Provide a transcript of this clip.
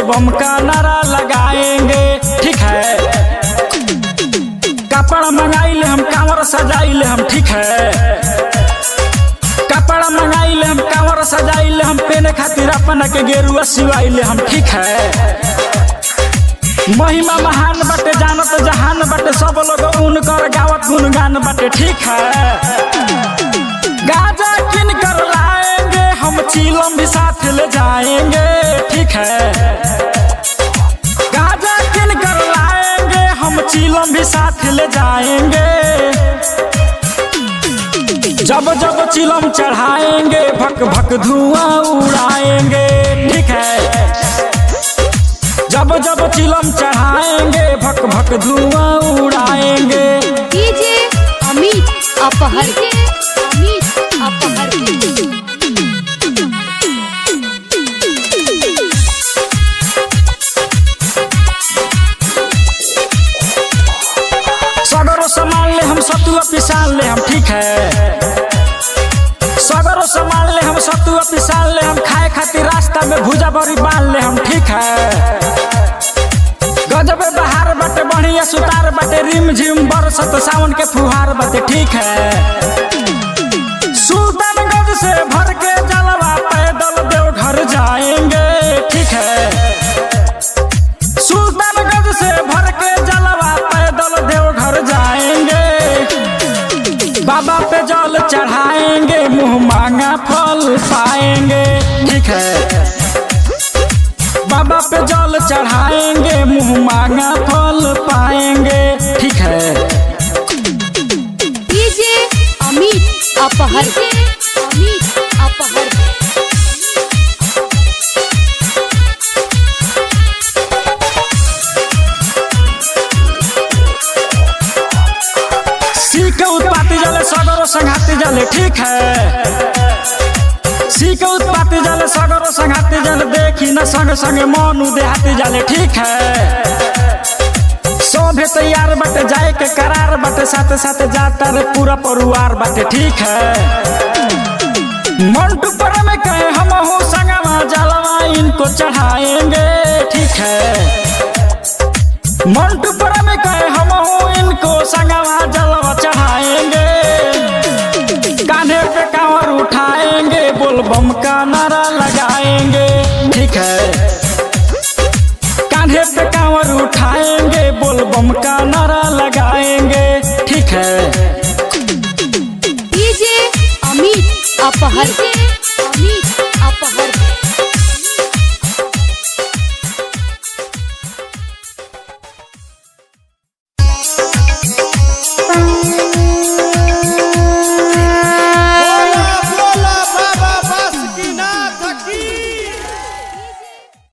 बोलबम का नारा लगाएंगे। ठीक है, कपड़ा मंगाइले हम, कांवर सजाइले हम। ठीक है, कपड़ा मंगाइले हम, कांवर सजाइले हम। पेने खातिर अपना के गेरुआ सिवाइले हम। ठीक है, महिमा महान बटे, जानत जहान बटे, सब लोग उनकर गावत गुनगान बटे। ठीक है, गाजा किन कर लाएंगे हम, चीलम भी साथ ले जाएंगे। ठीक है, गाजा किन कर लाएंगे हम, चीलम भी साथ ले जाएंगे। जब जब चिलम चढ़ाएंगे, भक भक धुआं उड़ाएंगे। ठीक है, जब जब चिलम चढ़ाएंगे, भक भक धुआं उड़ाएंगे। डीजे अमित अपहर, अमित अपहर। सगरो सामान ले हम, सतुआ पिसान ले हम। ठीक है, सगरो सामान ले हम, सतुआ पिसान ले हम। खाए खातिर रास्ता में भुजा बड़ी बांध ले हम। ठीक है, गजबे बहार बटे, बढ़िया सुतार बटे, रिम झिम बरसत सावन के फुहार बटे। ठीक है, सुल्तानगंज से भर के जलवा पैदल देवघर जाएंगे। ठीक है, सुल्तानगंज से भर के जलवा पैदल देवघर जाएंगे। बाबा पे जल चढ़ाएंगे, मुँह मांगा फल पाएंगे। ठीक है, बाबा पे जल चढ़ाएंगे, मुँह मांगा फल पाएंगे। ठीक है, डीजे अमित अपहर, अमित अपहर। सीके उत्पाती जले, सगरो संघाती जले। ठीक है, सीके उत्पाती जले, सगरो संघाती जले। देखी न संग संग मनु देहाती जले। ठीक है, सोभे तैयार बटे, जाए के करार बटे, साथ साथ जाता रे पूरा परिवार बटे। ठीक है, मंटू पर में कहे हम हो संगमा जलवा इनको चढ़ाएंगे। ठीक है, मंटू पर में कहे हम हो इनको संगमा जलवा चढ़ाएंगे। कान्हे पे कांवर उठाएंगे, बोलबम का नारा लगाएंगे। ठीक है, कान्हे पे कांवर उठाएंगे, बोलबम का नारा लगाएंगे। ठीक है, डीजे अमित अपहर, अमित अपहर।